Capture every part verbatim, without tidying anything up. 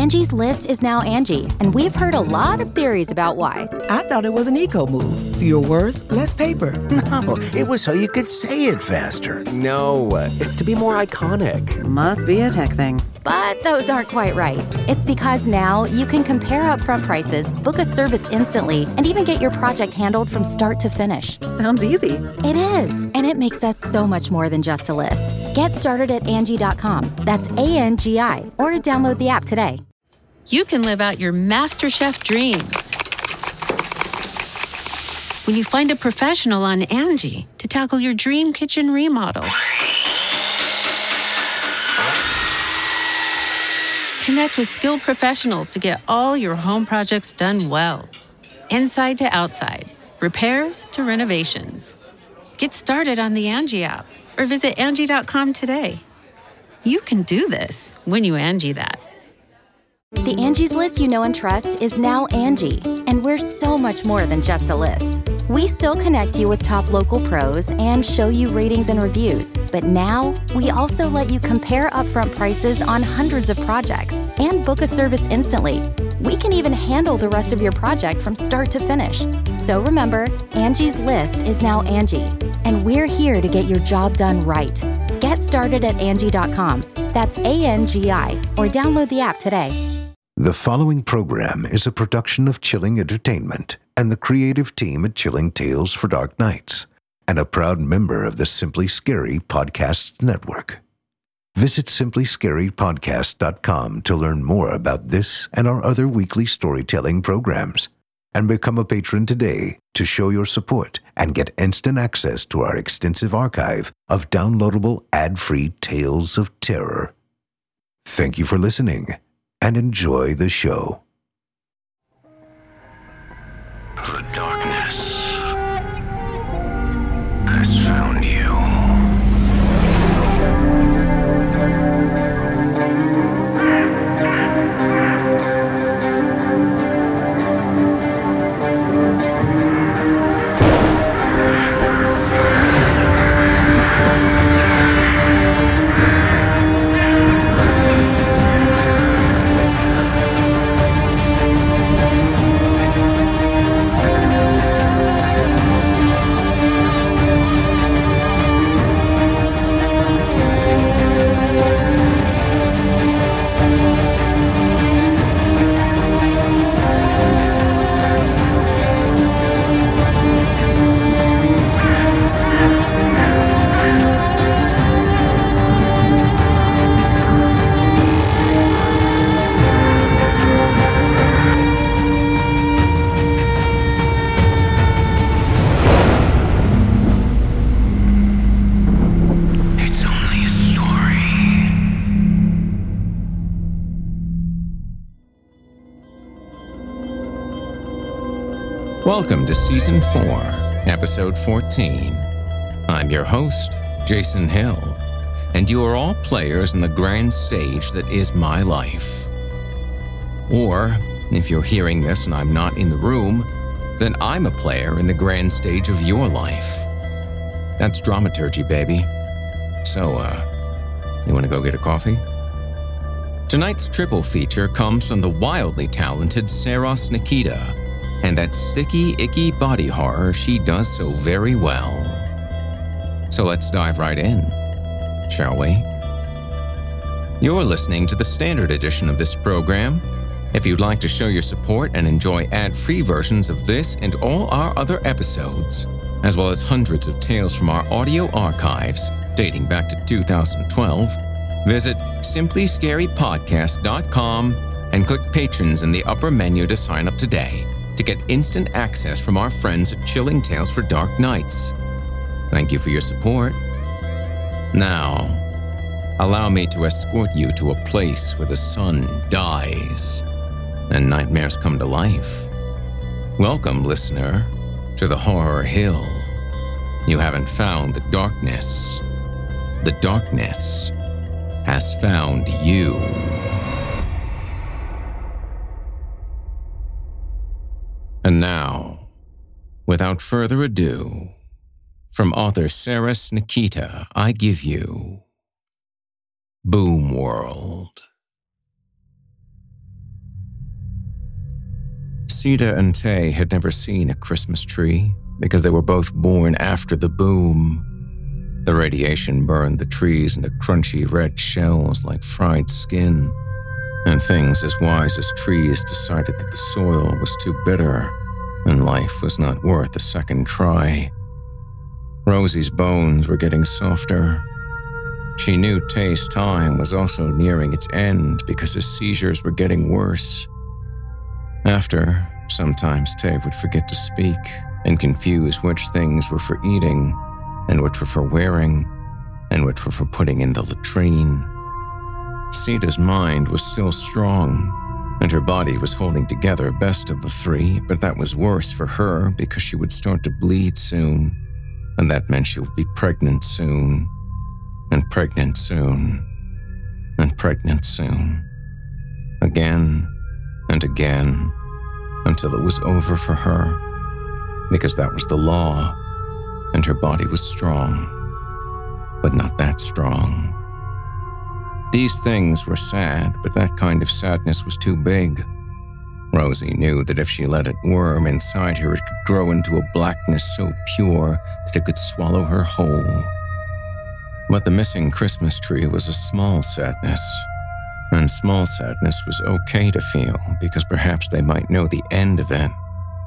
Angie's List is now Angie, and we've heard a lot of theories about why. I thought it was an eco move. Fewer words, less paper. No, it was so you could say it faster. No, it's to be more iconic. Must be a tech thing. But those aren't quite right. It's because now you can compare upfront prices, book a service instantly, and even get your project handled from start to finish. Sounds easy. It is, and it makes us so much more than just a list. Get started at Angie dot com. That's A N G I, or download the app today. You can live out your MasterChef dreams when you find a professional on Angie to tackle your dream kitchen remodel. Connect with skilled professionals to get all your home projects done well. Inside to outside, repairs to renovations. Get started on the Angie app or visit Angie dot com today. You can do this when you Angie that. The Angie's List you know and trust is now Angie, and we're so much more than just a list. We still connect you with top local pros and show you ratings and reviews, but now we also let you compare upfront prices on hundreds of projects and book a service instantly. We can even handle the rest of your project from start to finish. So remember, Angie's List is now Angie, and we're here to get your job done right. Get started at Angie dot com. That's A N G I, or download the app today. The following program is a production of Chilling Entertainment and the creative team at Chilling Tales for Dark Nights, and a proud member of the Simply Scary Podcasts Network. Visit simply scary podcast dot com to learn more about this and our other weekly storytelling programs, and become a patron today to show your support and get instant access to our extensive archive of downloadable ad-free tales of terror. Thank you for listening, and enjoy the show. The darkness has found you. Welcome to Season four, Episode fourteen. I'm your host, Jason Hill, and you are all players in the grand stage that is my life. Or, if you're hearing this and I'm not in the room, then I'm a player in the grand stage of your life. That's dramaturgy, baby. So, uh, you want to go get a coffee? Tonight's triple feature comes from the wildly talented Saros Nikita, and that sticky, icky body horror she does so very well. So let's dive right in, shall we? You're listening to the standard edition of this program. If you'd like to show your support and enjoy ad-free versions of this and all our other episodes, as well as hundreds of tales from our audio archives dating back to two thousand twelve, visit simply scary podcast dot com and click Patrons in the upper menu to sign up today to get instant access from our friends at Chilling Tales for Dark Nights. Thank you for your support. Now, allow me to escort you to a place where the sun dies and nightmares come to life. Welcome, listener, to the Horror Hill. You haven't found the darkness. The darkness has found you. And now, without further ado, from author Saros Nikita, I give you Boom World. Sita and Tay had never seen a Christmas tree because they were both born after the boom. The radiation burned the trees into crunchy red shells like fried skin, and things as wise as trees decided that the soil was too bitter and life was not worth a second try. Rosie's bones were getting softer. She knew Tay's time was also nearing its end because his seizures were getting worse. After, sometimes Tay would forget to speak and confuse which things were for eating and which were for wearing and which were for putting in the latrine. Sita's mind was still strong, and her body was holding together best of the three, but that was worse for her because she would start to bleed soon, and that meant she would be pregnant soon, and pregnant soon, and pregnant soon. Again and again, until it was over for her, because that was the law, and her body was strong, but not that strong. These things were sad, but that kind of sadness was too big. Rosie knew that if she let it worm inside her, it could grow into a blackness so pure that it could swallow her whole. But the missing Christmas tree was a small sadness, and small sadness was okay to feel because perhaps they might know the end of it.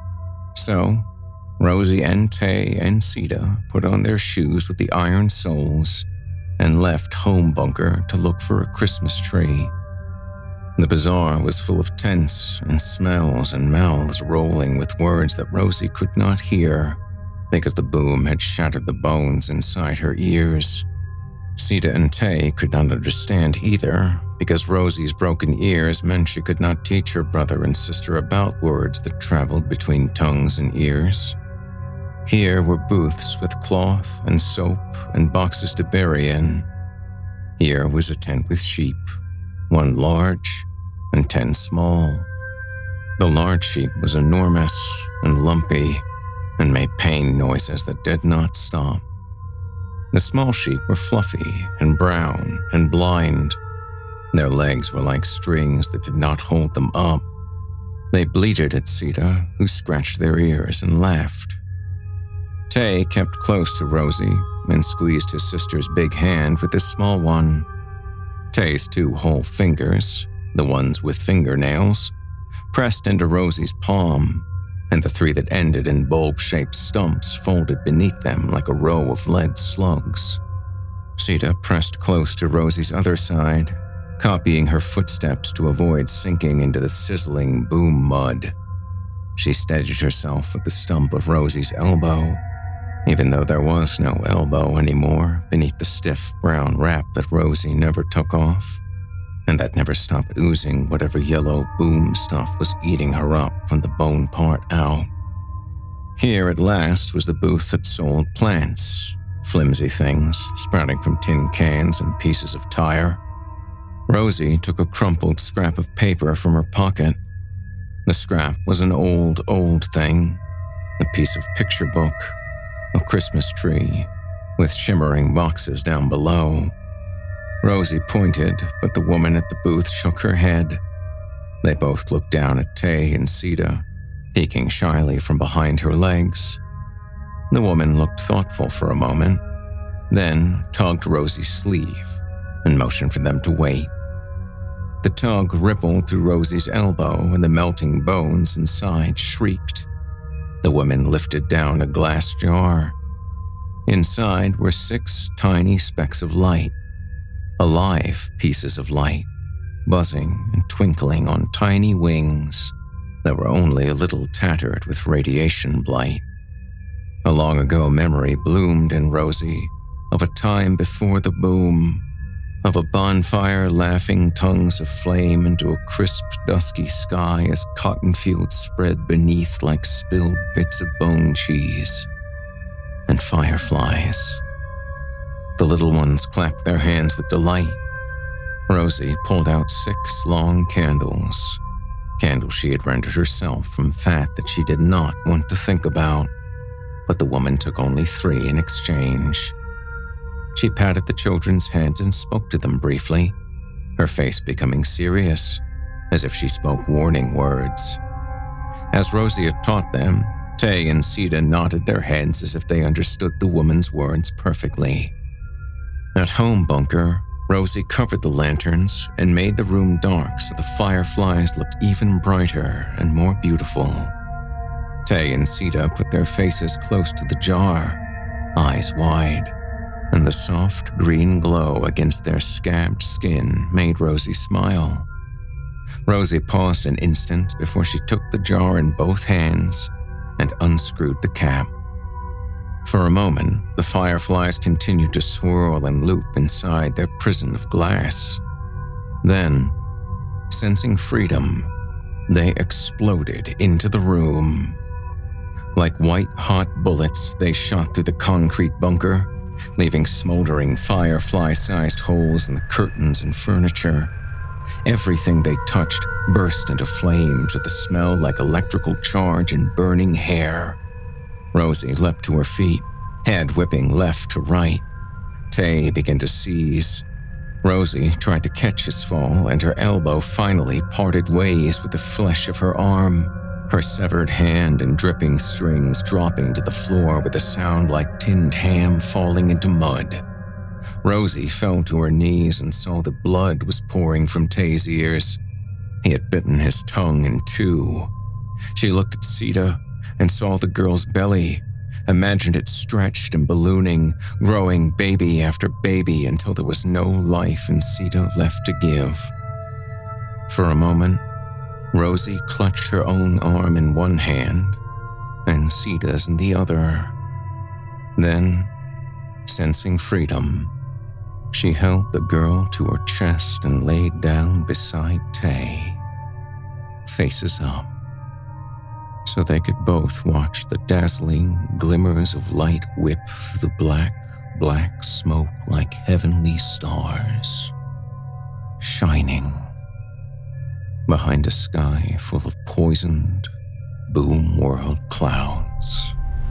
So, Rosie and Tay and Sita put on their shoes with the iron soles and left Home Bunker to look for a Christmas tree. The bazaar was full of tents and smells and mouths rolling with words that Rosie could not hear because the boom had shattered the bones inside her ears. Sita and Tay could not understand either because Rosie's broken ears meant she could not teach her brother and sister about words that traveled between tongues and ears. Here were booths with cloth and soap and boxes to bury in. Here was a tent with sheep, one large and ten small. The large sheep was enormous and lumpy and made pain noises that did not stop. The small sheep were fluffy and brown and blind. Their legs were like strings that did not hold them up. They bleated at Sita, who scratched their ears and laughed. Tay kept close to Rosie and squeezed his sister's big hand with his small one. Tay's two whole fingers, the ones with fingernails, pressed into Rosie's palm, and the three that ended in bulb-shaped stumps folded beneath them like a row of lead slugs. Sita pressed close to Rosie's other side, copying her footsteps to avoid sinking into the sizzling boom mud. She steadied herself with the stump of Rosie's elbow, even though there was no elbow anymore beneath the stiff brown wrap that Rosie never took off, and that never stopped oozing whatever yellow boom stuff was eating her up from the bone part out. Here at last was the booth that sold plants, flimsy things sprouting from tin cans and pieces of tire. Rosie took a crumpled scrap of paper from her pocket. The scrap was an old, old thing, a piece of picture book, a Christmas tree, with shimmering boxes down below. Rosie pointed, but the woman at the booth shook her head. They both looked down at Tay and Sita, peeking shyly from behind her legs. The woman looked thoughtful for a moment, then tugged Rosie's sleeve and motioned for them to wait. The tug rippled through Rosie's elbow and the melting bones inside shrieked. The woman lifted down a glass jar. Inside were six tiny specks of light, alive pieces of light, buzzing and twinkling on tiny wings that were only a little tattered with radiation blight. A long ago memory bloomed in Rosie of a time before the boom, of a bonfire laughing tongues of flame into a crisp, dusky sky as cotton fields spread beneath like spilled bits of bone cheese, and fireflies. The little ones clapped their hands with delight. Rosie pulled out six long candles, candles she had rendered herself from fat that she did not want to think about, but the woman took only three in exchange. She patted the children's heads and spoke to them briefly, her face becoming serious, as if she spoke warning words. As Rosie had taught them, Tay and Sita nodded their heads as if they understood the woman's words perfectly. At home bunker, Rosie covered the lanterns and made the room dark so the fireflies looked even brighter and more beautiful. Tay and Sita put their faces close to the jar, eyes wide, and the soft green glow against their scabbed skin made Rosie smile. Rosie paused an instant before she took the jar in both hands and unscrewed the cap. For a moment, the fireflies continued to swirl and loop inside their prison of glass. Then, sensing freedom, they exploded into the room. Like white-hot bullets, they shot through the concrete bunker, leaving smoldering firefly-sized holes in the curtains and furniture. Everything they touched burst into flames with a smell like electrical charge and burning hair. Rosie leapt to her feet, head whipping left to right. Tay began to seize. Rosie tried to catch his fall, and her elbow finally parted ways with the flesh of her arm, her severed hand and dripping strings dropping to the floor with a sound like tinned ham falling into mud. Rosie fell to her knees and saw that blood was pouring from Tay's ears. He had bitten his tongue in two. She looked at Sita and saw the girl's belly, imagined it stretched and ballooning, growing baby after baby until there was no life in Sita left to give. For a moment, Rosie clutched her own arm in one hand and Sita's in the other. Then, sensing freedom, she held the girl to her chest and laid down beside Tay, faces up, so they could both watch the dazzling glimmers of light whip through the black, black smoke like heavenly stars, shining behind a sky full of poisoned, boom world clouds.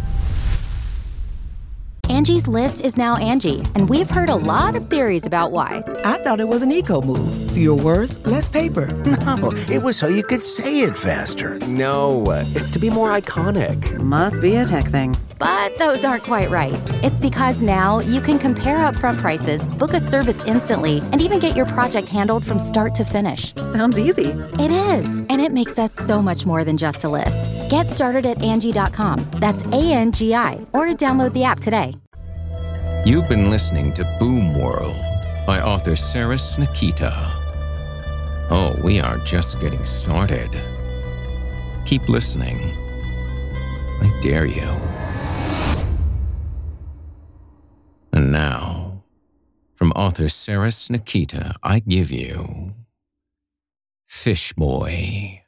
Angie's List is now Angie, and we've heard a lot of theories about why. I thought it was an eco move. Fewer words, less paper. No, it was so you could say it faster. No, it's to be more iconic. Must be a tech thing. But those aren't quite right. It's because now you can compare upfront prices, book a service instantly, and even get your project handled from start to finish. Sounds easy. It is, and it makes us so much more than just a list. Get started at Angie dot com. That's A N G I, or download the app today. You've been listening to Boom World by author Saris Nikita. Oh, we are just getting started. Keep listening. I dare you. And now, from author Saris Nikita, I give you Fish Boy.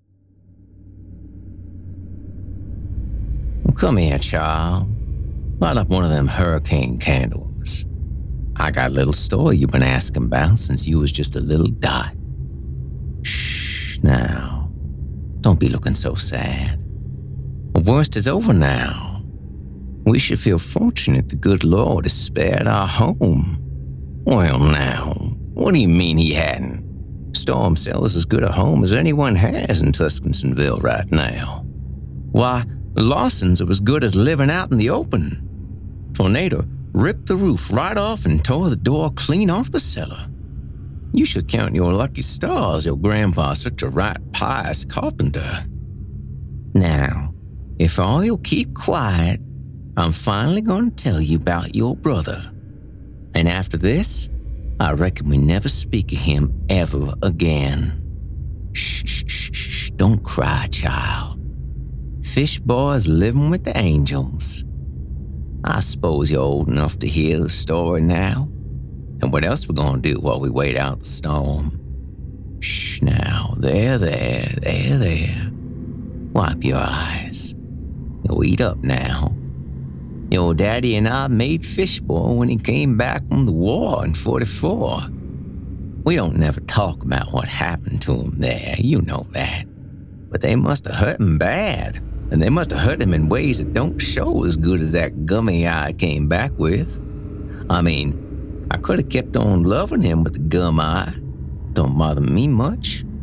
Come here, child. Light up one of them hurricane candles. I got a little story you've been asking about since you was just a little dot. Shh, now. Don't be looking so sad. The worst is over now. We should feel fortunate the good Lord has spared our home. Well, now, what do you mean he hadn't? Storm sells as good a home as anyone has in Tuscansonville right now. Why, Lawson's are as good as living out in the open. Tornado ripped the roof right off and tore the door clean off the cellar. You should count your lucky stars your grandpa's such a right pious carpenter. Now, if all you'll keep quiet, I'm finally going to tell you about your brother. And after this, I reckon we never speak of him ever again. Shh, shh, shh, shh, don't cry, child. Fish Boy's living with the angels. I suppose you're old enough to hear the story now. And what else we gonna do while we wait out the storm? Shh now, there, there, there, there. Wipe your eyes. You'll eat up now. Your daddy and I made Fish Boy when he came back from the war in forty-four. We don't never talk about what happened to him there, you know that. But they must have hurt him bad. And they must have hurt him in ways that don't show as good as that gummy eye came back with. I mean, I could have kept on loving him with the gum eye. Don't bother me much.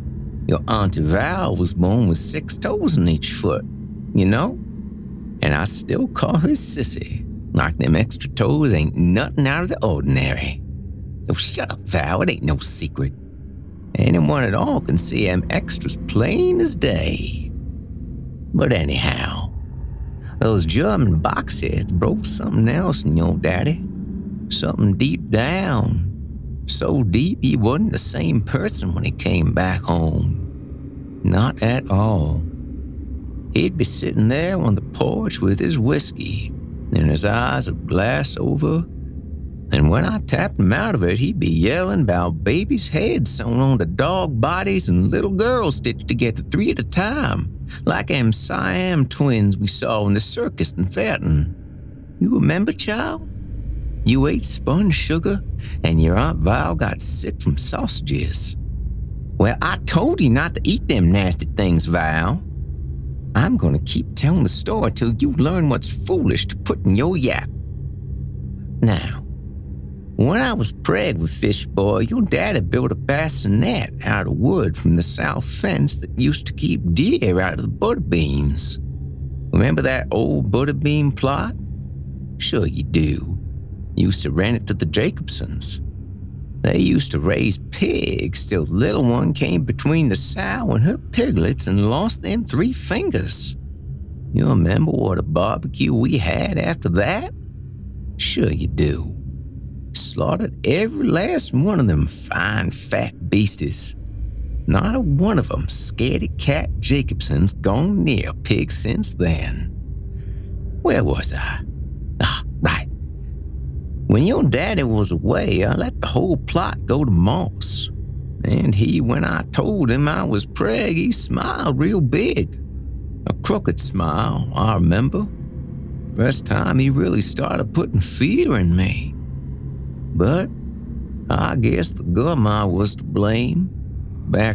Your Auntie Val was born with six toes in each foot, you know? And I still call her Sissy, like them extra toes ain't nothing out of the ordinary. Oh, shut up, Val, it ain't no secret. Anyone at all can see them extras plain as day. But anyhow, those German boxheads broke something else in your daddy. Something deep down. So deep he wasn't the same person when he came back home. Not at all. He'd be sitting there on the porch with his whiskey, and his eyes would glass over, and when I tapped him out of it, he'd be yelling about babies' heads sewn onto dog bodies and little girls stitched together three at a time, like them Siam twins we saw in the circus in Felton. You remember, child? You ate spun sugar, and your Aunt Val got sick from sausages. Well, I told you not to eat them nasty things, Val. I'm gonna keep telling the story till you learn what's foolish to put in your yap. Now, when I was preg with Fish Boy, your daddy built a bassinet out of wood from the south fence that used to keep deer out of the butter beans. Remember that old butter bean plot? Sure you do. Used to rent it to the Jacobsons. They used to raise pigs till the little one came between the sow and her piglets and lost them three fingers. You remember what a barbecue we had after that? Sure you do. Slaughtered every last one of them fine fat beasties. Not a one of them scaredy cat Jacobson's gone near a pig since then. Where was I? Ah, right. When your daddy was away, I let the whole plot go to Moss. And he, when I told him I was preg, he smiled real big. A crooked smile, I remember. First time he really started putting fear in me. But I guess the grandma was to blame back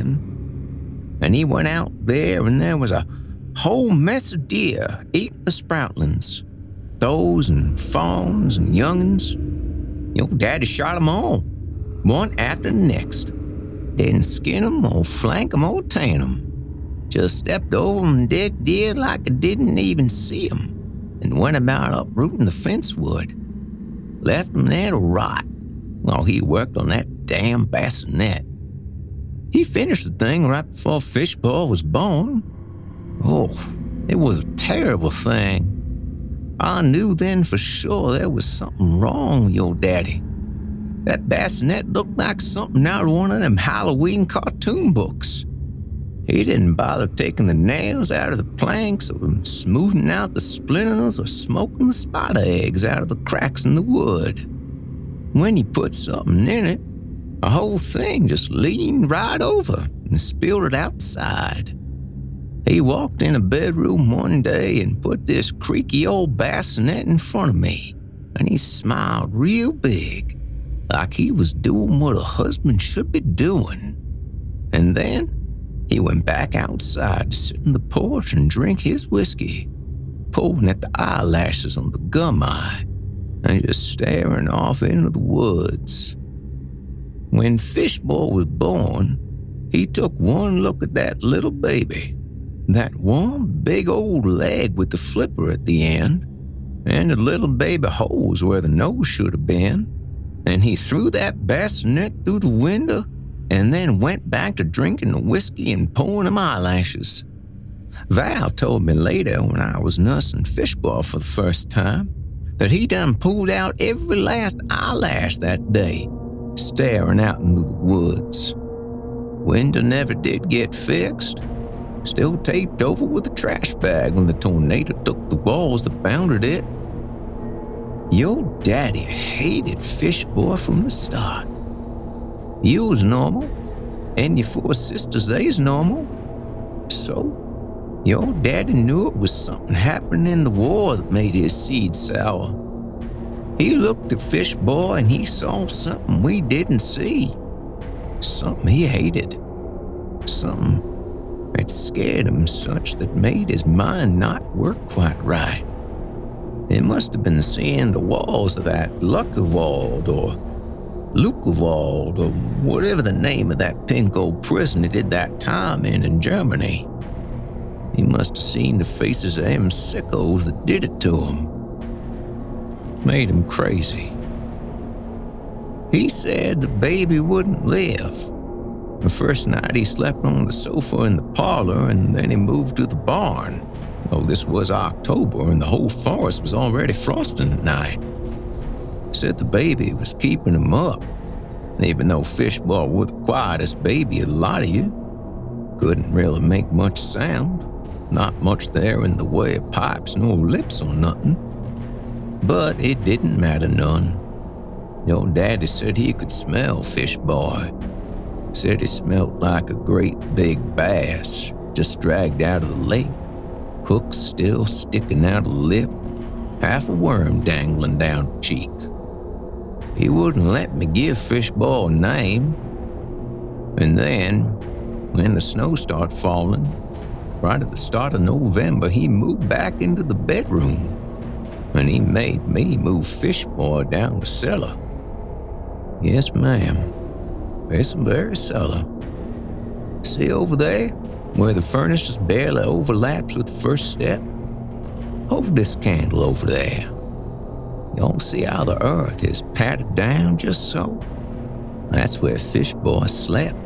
then. And he went out there and there was a whole mess of deer eating the sproutlings. Does and fawns and young'uns. Your daddy shot 'em all, one after the next. Didn't skin 'em or flank 'em or tan 'em. Just stepped over 'em dead deer like I didn't even see 'em, and went about uprooting the fence wood. Left 'em there to rot while he worked on that damn bassinet. He finished the thing right before Fishball was born. Oh, it was a terrible thing. I knew then for sure there was something wrong with your daddy. That bassinet looked like something out of one of them Halloween cartoon books. He didn't bother taking the nails out of the planks or smoothing out the splinters or smoking the spider eggs out of the cracks in the wood. When he put something in it, the whole thing just leaned right over and spilled it outside. He walked in a bedroom one day and put this creaky old bassinet in front of me, and he smiled real big, like he was doing what a husband should be doing. And then he went back outside to sit on the porch and drink his whiskey, pulling at the eyelashes on the gum eye, and just staring off into the woods. When Fishball was born, he took one look at that little baby, that one big old leg with the flipper at the end, and the little baby holes where the nose should have been, and he threw that bassinet through the window and then went back to drinking the whiskey and pulling them eyelashes. Val told me later when I was nursing Fishball for the first time that he done pulled out every last eyelash that day, staring out into the woods. Window never did get fixed. Still taped over with a trash bag when the tornado took the walls that bounded it. Your daddy hated Fishboy from the start. You was normal, and your four sisters, they's normal. So, your daddy knew it was something happening in the war that made his seed sour. He looked at Fishboy and he saw something we didn't see. Something he hated. Something that scared him such that made his mind not work quite right. It must have been seeing the walls of that Luckerwald or Luckenwald, or whatever the name of that pinko prison he did that time in in Germany. He must have seen the faces of them sickos that did it to him. Made him crazy. He said the baby wouldn't live. The first night he slept on the sofa in the parlor, and then he moved to the barn. Oh, this was October, and the whole forest was already frosting at night. Said the baby was keeping him up, even though Fishball was the quietest baby of the lot of you. Couldn't really make much sound, not much there in the way of pipes nor lips or nothing. But it didn't matter none. Your daddy said he could smell Fishboy. Said he smelled like a great big bass just dragged out of the lake, hook still sticking out of the lip, half a worm dangling down the cheek. He wouldn't let me give Fishboy a name. And then, when the snow started falling, right at the start of November, he moved back into the bedroom. And he made me move Fishboy down the cellar. Yes, ma'am. It's very cellar. See over there, where the furnace just barely overlaps with the first step? Hold this candle over there. Y'all see how the earth is patted down just so? That's where Fishboy slept.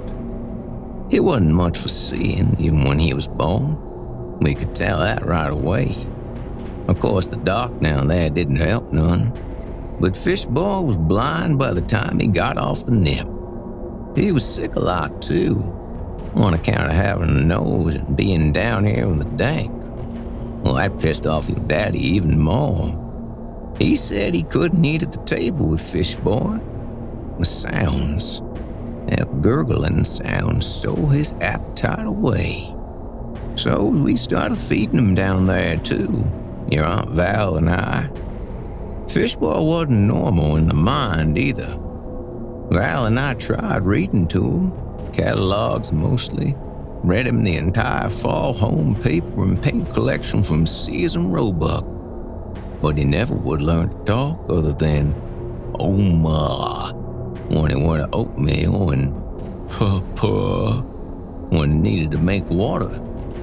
He wasn't much for seeing, even when he was born. We could tell that right away. Of course, the dark down there didn't help none. But Fishboy was blind by the time he got off the nip. He was sick a lot, too, on account of having a nose and being down here in the dank. Well, that pissed off your daddy even more. He said he couldn't eat at the table with Fishboy. The sounds, that gurgling sound, stole his appetite away. So we started feeding him down there, too, your Aunt Val and I. Fishboy wasn't normal in the mind either. Val and I tried reading to him, catalogs mostly, read him the entire fall home paper and paint collection from Sears and Roebuck. But he never would learn to talk other than, oh ma, when he wanted oatmeal, and puh puh, when he needed to make water.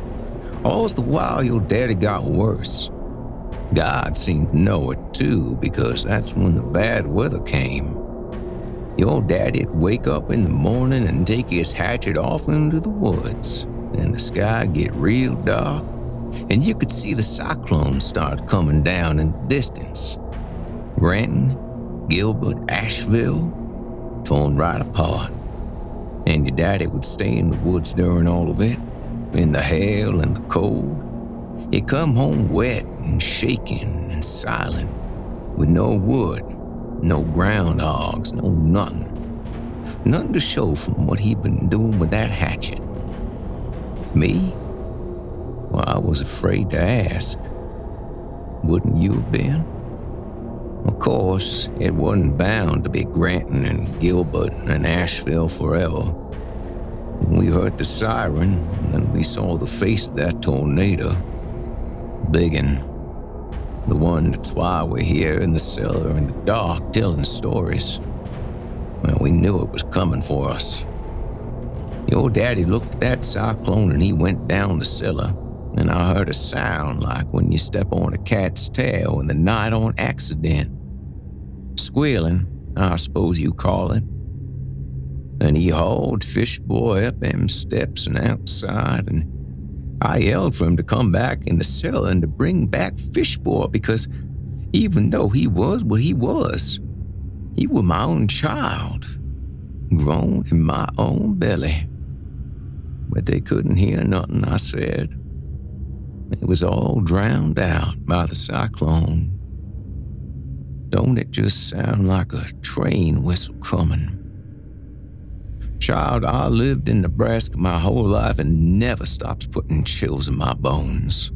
All the while your daddy got worse. God seemed to know it too, because that's when the bad weather came. Your daddy'd wake up in the morning and take his hatchet off into the woods, and the sky'd get real dark, and you could see the cyclone start coming down in the distance. Renton, Gilbert, Asheville, torn right apart. And your daddy would stay in the woods during all of it, in the hail and the cold. He'd come home wet and shaking and silent, with no wood, no groundhogs, no nothing. Nothing to show from what he'd been doing with that hatchet. Me? Well, I was afraid to ask. Wouldn't you have been? Of course, it wasn't bound to be Granton and Gilbert and Asheville forever. We heard the siren, and then we saw the face of that tornado. Biggin. The one that's why we're here in the cellar in the dark telling stories. Well, we knew it was coming for us. Your daddy looked at that cyclone and he went down the cellar, and I heard a sound like when you step on a cat's tail in the night on accident. Squealing, I suppose you call it. And he hauled Fishboy up them steps and outside, and I yelled for him to come back in the cellar and to bring back Fishboy, because even though he was what he was, he was my own child, grown in my own belly. But they couldn't hear nothing I said. It was all drowned out by the cyclone. Don't it just sound like a train whistle coming? Child, I lived in Nebraska my whole life and never stops putting chills in my bones.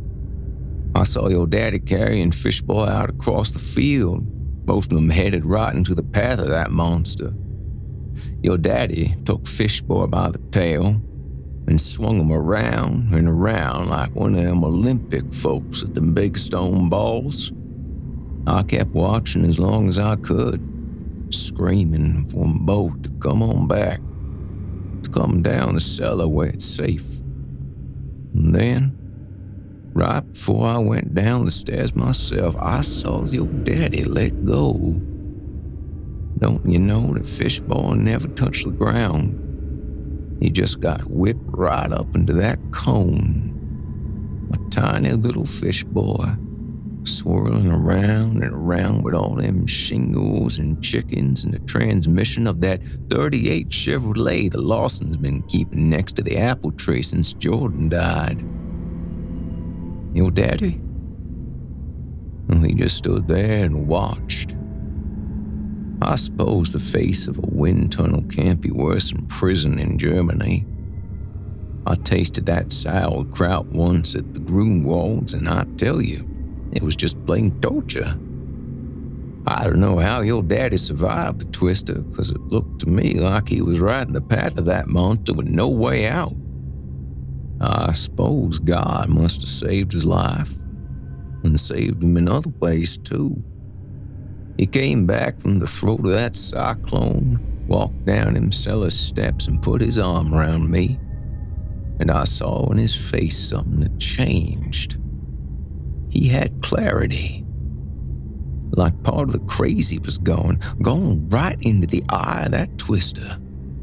I saw your daddy carrying Fishboy out across the field, both of them headed right into the path of that monster. Your daddy took Fishboy by the tail and swung him around and around like one of them Olympic folks at them big stone balls. I kept watching as long as I could, screaming screaming for them both to come on back, to come down the cellar where it's safe. And then, right before I went down the stairs myself, I saw your daddy let go. Don't you know that Fishboy never touched the ground? He just got whipped right up into that cone. A tiny little fish boy, swirling around and around with all them shingles and chickens and the transmission of that thirty-eight Chevrolet the Lawson's been keeping next to the apple tree since Jordan died. Your daddy? Well, he just stood there and watched. I suppose the face of a wind tunnel can't be worse than prison in Germany. I tasted that sauerkraut once at the Grunwald's, and I tell you, it was just plain torture. I don't know how your daddy survived the twister, because it looked to me like he was right in the path of that monster with no way out. I suppose God must have saved his life, and saved him in other ways too. He came back from the throat of that cyclone, walked down them cellar steps and put his arm around me, and I saw in his face something that changed. He had clarity, like part of the crazy was gone, gone right into the eye of that twister.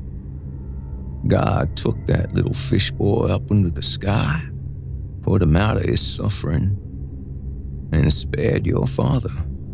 God took that little fish boy up into the sky, put him out of his suffering, and spared your father.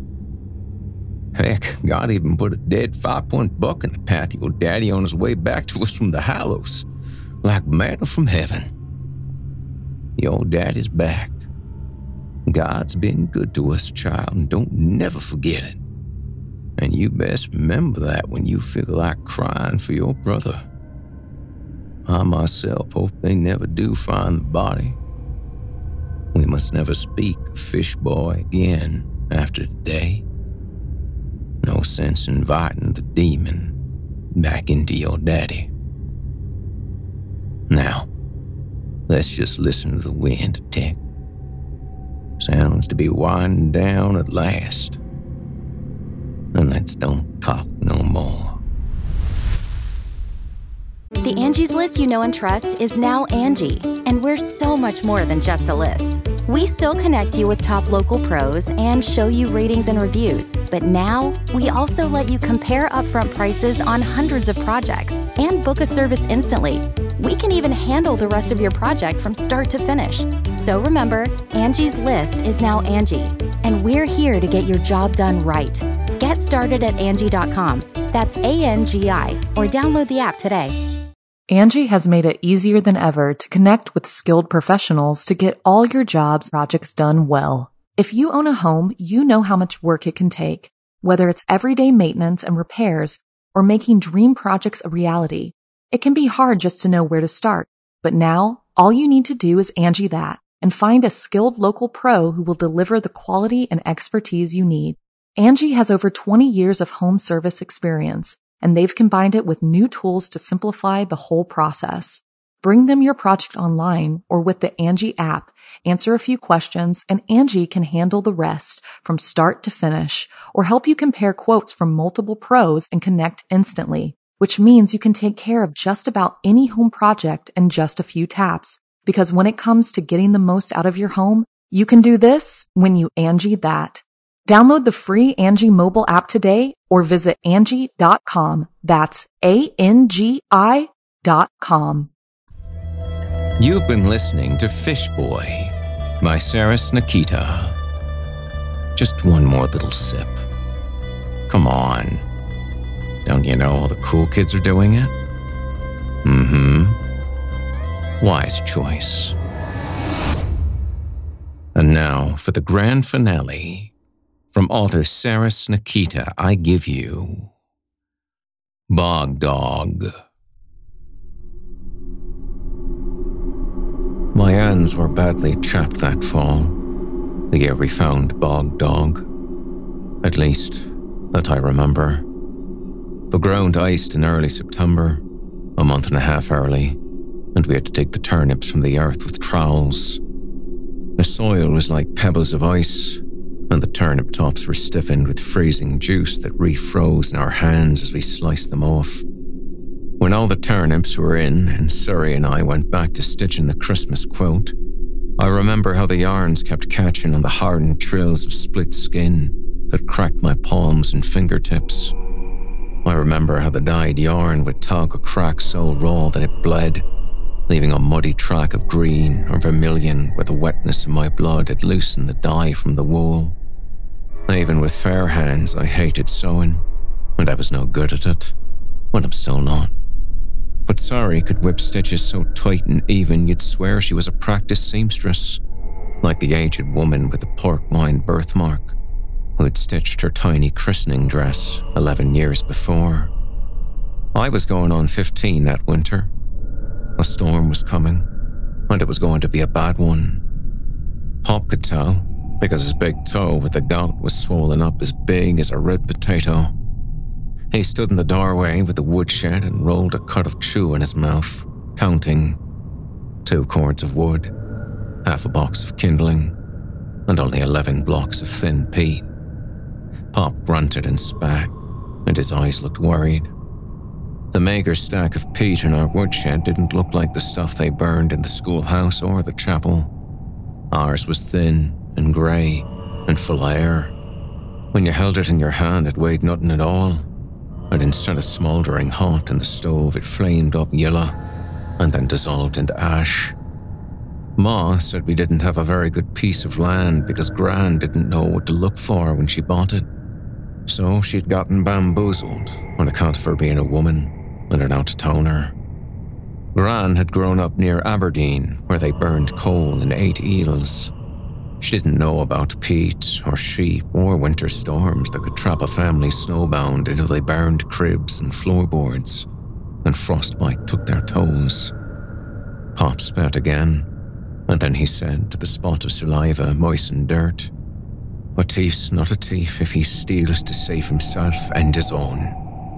Heck, God even put a dead five-point buck in the path of your daddy on his way back to us from the Hallows, like manna from heaven. Your daddy's back. God's been good to us, child, and don't never forget it. And you best remember that when you feel like crying for your brother. I myself hope they never do find the body. We must never speak of Fishboy again after today. No sense inviting the demon back into your daddy. Now, let's just listen to the wind tick. Sounds to be winding down at last. And let's don't talk no more. The Angie's List you know and trust is now Angie, and we're so much more than just a list. We still connect you with top local pros and show you ratings and reviews, but now we also let you compare upfront prices on hundreds of projects and book a service instantly. We can even handle the rest of your project from start to finish. So remember, Angie's List is now Angie, and we're here to get your job done right. Get started at Angie dot com. That's A N G I, or download the app today. Angie has made it easier than ever to connect with skilled professionals to get all your jobs projects done well. If you own a home, you know how much work it can take, whether it's everyday maintenance and repairs or making dream projects a reality. It can be hard just to know where to start, but now all you need to do is Angie that and find a skilled local pro who will deliver the quality and expertise you need. Angie has over twenty years of home service experience, and they've combined it with new tools to simplify the whole process. Bring them your project online or with the Angie app, answer a few questions, and Angie can handle the rest from start to finish, or help you compare quotes from multiple pros and connect instantly, which means you can take care of just about any home project in just a few taps. Because when it comes to getting the most out of your home, you can do this when you Angie that. Download the free Angie mobile app today or visit Angie dot com. That's A N G I dot com. You've been listening to Fish Boy by Saras Nikita. Just one more little sip. Come on. Don't you know all the cool kids are doing it? Mm-hmm. Wise choice. And now for the grand finale. From author Saras Nikita, I give you Bog Dog. My hands were badly chapped that fall, the year we found Bog Dog. At least, that I remember. The ground iced in early September, a month and a half early, and we had to dig the turnips from the earth with trowels. The soil was like pebbles of ice, and the turnip tops were stiffened with freezing juice that refroze in our hands as we sliced them off. When all the turnips were in and Surrey and I went back to stitching the Christmas quilt, I remember how the yarns kept catching on the hardened trills of split skin that cracked my palms and fingertips. I remember how the dyed yarn would tug a crack so raw that it bled, leaving a muddy track of green or vermilion where the wetness of my blood had loosened the dye from the wool. Even with fair hands, I hated sewing, and I was no good at it. Well, I'm still not. But Sari could whip stitches so tight and even you'd swear she was a practiced seamstress, like the aged woman with the port wine birthmark who'd stitched her tiny christening dress eleven years before. I was going on fifteen that winter. A storm was coming, and it was going to be a bad one. Pop could tell, because his big toe with the gout was swollen up as big as a red potato. He stood in the doorway with the woodshed and rolled a cut of chew in his mouth, counting two cords of wood, half a box of kindling, and only eleven blocks of thin peat. Pop grunted and spat, and his eyes looked worried. The meagre stack of peat in our woodshed didn't look like the stuff they burned in the schoolhouse or the chapel. Ours was thin and grey and full of air. When you held it in your hand, it weighed nothing at all, and instead of smouldering hot in the stove, it flamed up yellow and then dissolved into ash. Ma said we didn't have a very good piece of land because Gran didn't know what to look for when she bought it. So she'd gotten bamboozled on account of her being a woman and an out-of-towner. Gran had grown up near Aberdeen, where they burned coal and ate eels. She didn't know about peat or sheep or winter storms that could trap a family snowbound until they burned cribs and floorboards, and frostbite took their toes. Pop spat again, and then he said to the spot of saliva moistened dirt, "A thief's not a thief if he steals to save himself and his own."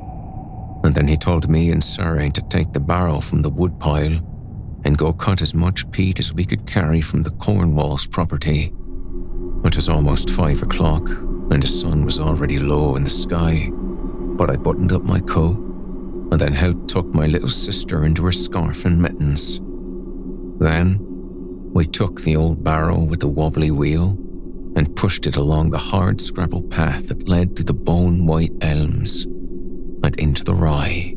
And then he told me and Sarah to take the barrow from the woodpile and go cut as much peat as we could carry from the Cornwalls property. It was almost five o'clock, and the sun was already low in the sky, but I buttoned up my coat and then helped tuck my little sister into her scarf and mittens. Then we took the old barrow with the wobbly wheel and pushed it along the hard scrabble path that led through the bone-white elms and into the rye.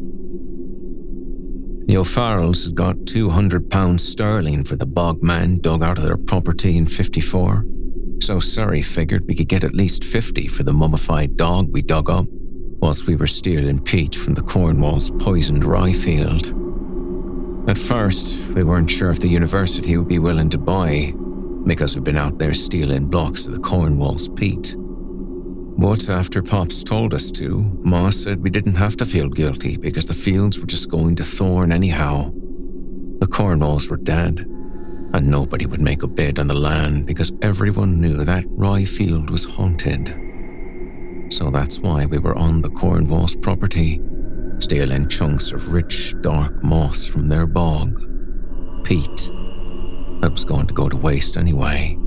The O'Farrells had got two hundred pounds sterling for the bog man dug out of their property in fifty-four, so Surrey figured we could get at least fifty for the mummified dog we dug up whilst we were stealing peat from the Cornwalls' poisoned rye field. At first, we weren't sure if the university would be willing to buy, because we'd been out there stealing blocks of the Cornwalls' peat. But after Pops told us to, Ma said we didn't have to feel guilty because the fields were just going to thorn anyhow. The Cornwalls were dead, and nobody would make a bid on the land because everyone knew that rye field was haunted. So that's why we were on the Cornwalls' property, stealing chunks of rich, dark moss from their bog. Peat that was going to go to waste anyway.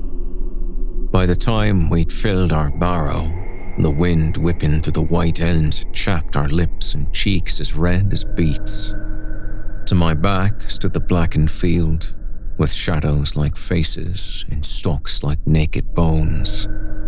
By the time we'd filled our barrow, the wind whipping through the white elms had chapped our lips and cheeks as red as beets. To my back stood the blackened field, with shadows like faces and stalks like naked bones.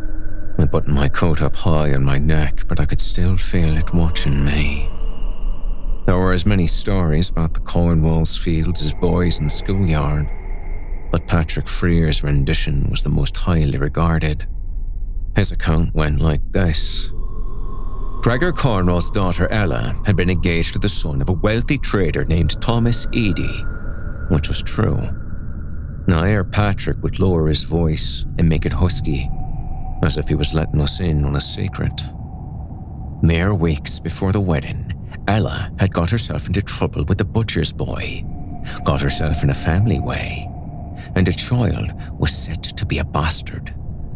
I buttoned my coat up high on my neck, but I could still feel it watching me. There were as many stories about the Cornwalls fields as boys in the schoolyard, but Patrick Freer's rendition was the most highly regarded. His account went like this. Gregor Cornwall's daughter Ella had been engaged to the son of a wealthy trader named Thomas Eady, which was true. Now ere Patrick would lower his voice and make it husky, as if he was letting us in on a secret. Mere weeks before the wedding, Ella had got herself into trouble with the butcher's boy, got herself in a family way, and the child was said to be a bastard.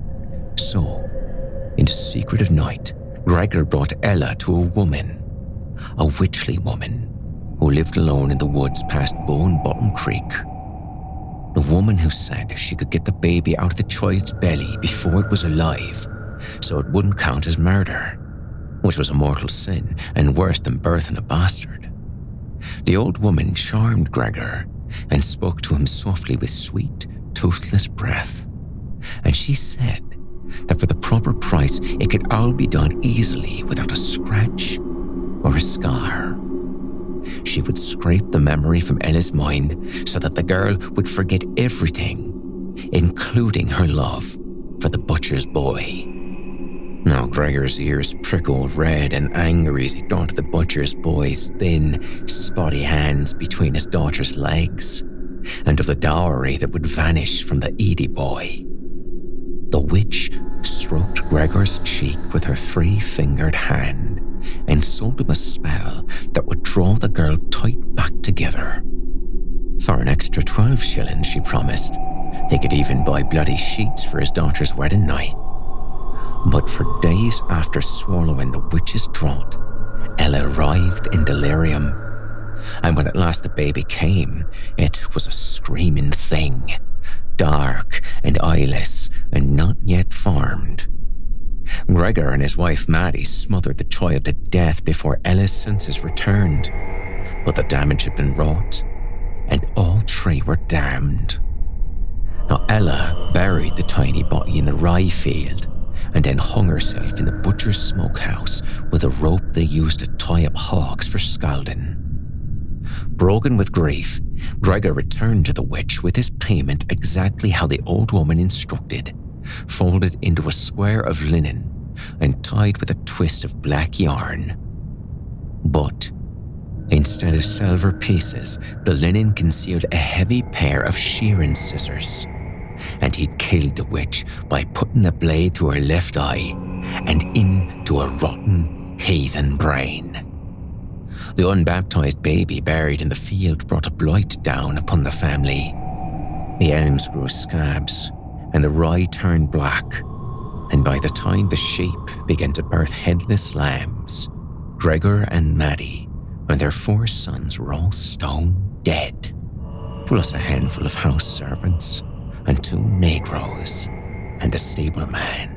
So, in the secret of night, Gregor brought Ella to a woman, a witchly woman, who lived alone in the woods past Bone Bottom Creek. The woman who said she could get the baby out of the child's belly before it was alive, so it wouldn't count as murder, which was a mortal sin and worse than birthing a bastard. The old woman charmed Gregor and spoke to him softly with sweet, toothless breath, and she said that for the proper price it could all be done easily without a scratch or a scar. She would scrape the memory from Ella's mind so that the girl would forget everything, including her love for the butcher's boy. Now Gregor's ears prickled red and angry as he thought of the butcher's boy's thin, spotty hands between his daughter's legs, and of the dowry that would vanish from the Edie boy. The witch stroked Gregor's cheek with her three-fingered hand and sold him a spell that would draw the girl tight back together. For an extra twelve shillings, she promised, he could even buy bloody sheets for his daughter's wedding night. But for days after swallowing the witch's draught, Ella writhed in delirium. And when at last the baby came, it was a screaming thing, dark and eyeless and not yet formed. Gregor and his wife Maddie smothered the child to death before Ella's senses returned, but the damage had been wrought, and all three were damned. Now Ella buried the tiny body in the rye field, and then hung herself in the butcher's smokehouse with a rope they used to tie up hogs for scalding. Broken with grief, Gregor returned to the witch with his payment exactly how the old woman instructed, folded into a square of linen and tied with a twist of black yarn. But instead of silver pieces, the linen concealed a heavy pair of shearing scissors, and he'd killed the witch by putting the blade through her left eye and into a rotten heathen brain. The unbaptized baby buried in the field brought a blight down upon the family. The elms grew scabs, and the rye turned black, and by the time the sheep began to birth headless lambs, Gregor and Maddie and their four sons were all stone dead, plus a handful of house servants and two negroes and a stableman.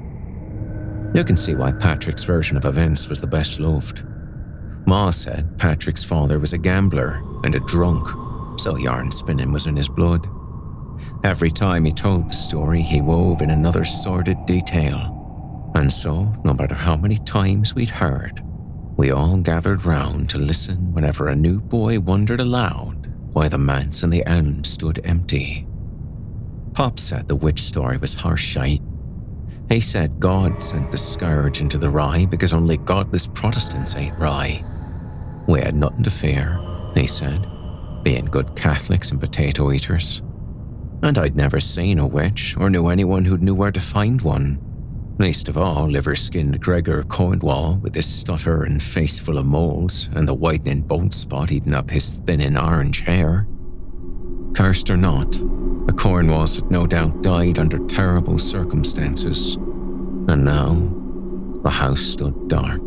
You can see why Patrick's version of events was the best loved. Ma said Patrick's father was a gambler and a drunk, so yarn spinning was in his blood. Every time he told the story, he wove in another sordid detail. And so, no matter how many times we'd heard, we all gathered round to listen whenever a new boy wondered aloud why the manse and the elm stood empty. Pop said the witch story was harsh shite. He said God sent the scourge into the rye because only godless Protestants ate rye. We had nothing to fear, he said, being good Catholics and potato eaters. And I'd never seen a witch or knew anyone who knew where to find one. Least of all liver-skinned Gregor Cornwall with his stutter and face full of moles and the whitening bald spot eating up his thinning orange hair. Cursed or not, the Cornwalls had no doubt died under terrible circumstances. And now, the house stood dark.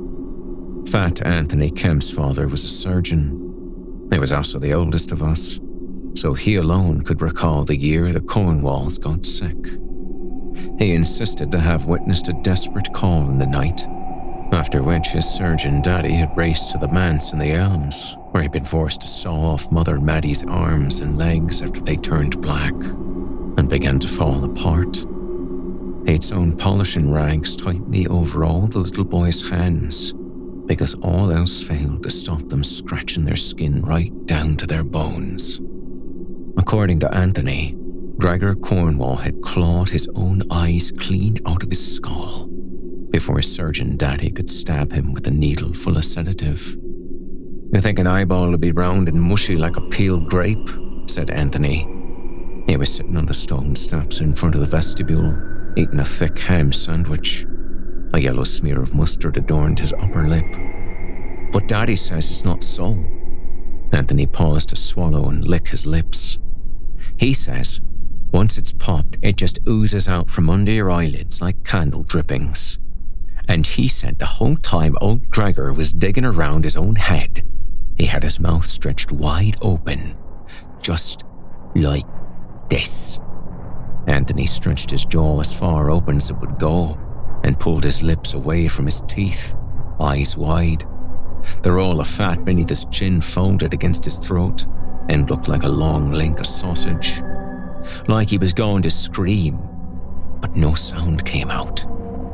Fat Anthony Kemp's father was a surgeon. He was also the oldest of us, so he alone could recall the year the Cornwalls got sick. He insisted to have witnessed a desperate call in the night, after which his surgeon daddy had raced to the manse in the elms, where he'd been forced to saw off Mother Maddie's arms and legs after they turned black and began to fall apart. He'd sewn polishing rags tightly over all the little boy's hands, because all else failed to stop them scratching their skin right down to their bones. According to Anthony, Gregor Cornwall had clawed his own eyes clean out of his skull before his surgeon daddy could stab him with a needle full of sedative. "You think an eyeball would be round and mushy like a peeled grape?" said Anthony. He was sitting on the stone steps in front of the vestibule, eating a thick ham sandwich. A yellow smear of mustard adorned his upper lip. "But Daddy says it's not so." Anthony paused to swallow and lick his lips. "He says, once it's popped, it just oozes out from under your eyelids like candle drippings. And he said the whole time old Gregor was digging around his own head, he had his mouth stretched wide open, just like this." Anthony stretched his jaw as far open as it would go and pulled his lips away from his teeth, eyes wide. The roll of fat beneath his chin folded against his throat and looked like a long link of sausage. Like he was going to scream, but no sound came out.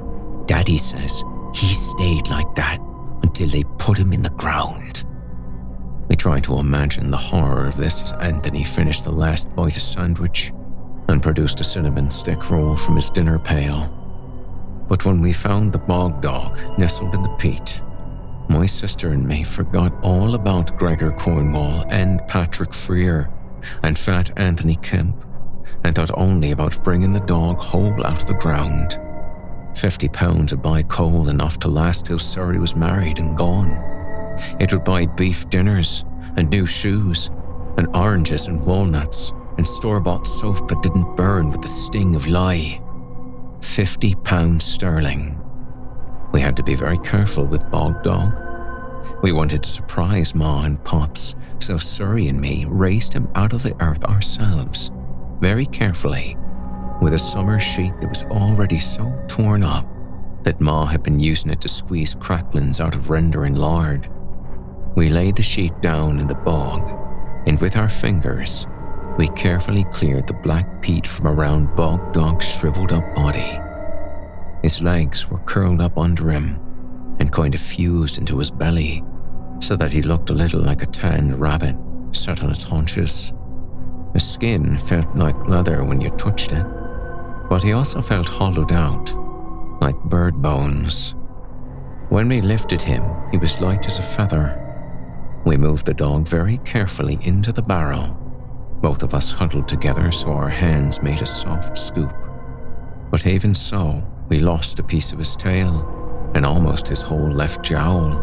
Daddy says he stayed like that until they put him in the ground. We tried to imagine the horror of this as Anthony finished the last bite of sandwich and produced a cinnamon stick roll from his dinner pail. But when we found the bog dog nestled in the peat, my sister and me forgot all about Gregor Cornwall and Patrick Freer and fat Anthony Kemp and thought only about bringing the dog whole out of the ground. Fifty pounds would buy coal enough to last till Surrey was married and gone. It would buy beef dinners and new shoes and oranges and walnuts and store-bought soap that didn't burn with the sting of lye. Fifty pounds sterling. We had to be very careful with Bog Dog. We wanted to surprise Ma and Pops, so Surrey and me raised him out of the earth ourselves, very carefully, with a summer sheet that was already so torn up that Ma had been using it to squeeze cracklings out of rendering lard. We laid the sheet down in the bog, and with our fingers, we carefully cleared the black peat from around Bog Dog's shriveled up body. His legs were curled up under him and kind of fused into his belly so that he looked a little like a tanned rabbit sat on his haunches. His skin felt like leather when you touched it, but he also felt hollowed out, like bird bones. When we lifted him, he was light as a feather. We moved the dog very carefully into the barrow, both of us huddled together so our hands made a soft scoop. But even so, we lost a piece of his tail and almost his whole left jowl.